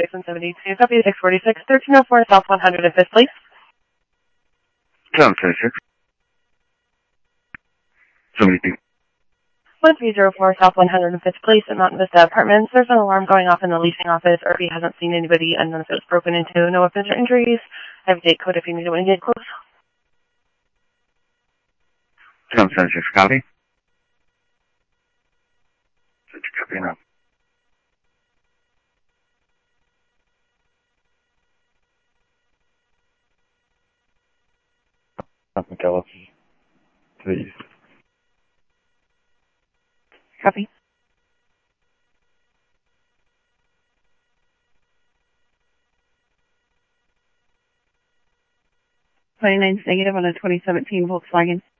6 and 72. Copy 646, 1304 South 105th, please. 736. 72. 1304 South 105th Place at Mountain Vista Apartments. There's an alarm going off in the leasing office. Irby hasn't seen anybody, and none of it's broken into. No weapons or injuries. I have a date code if you need it when you get close. 776, copy. Copy now. McKellis to the east. Copy. -29 on a 2017 Volkswagen.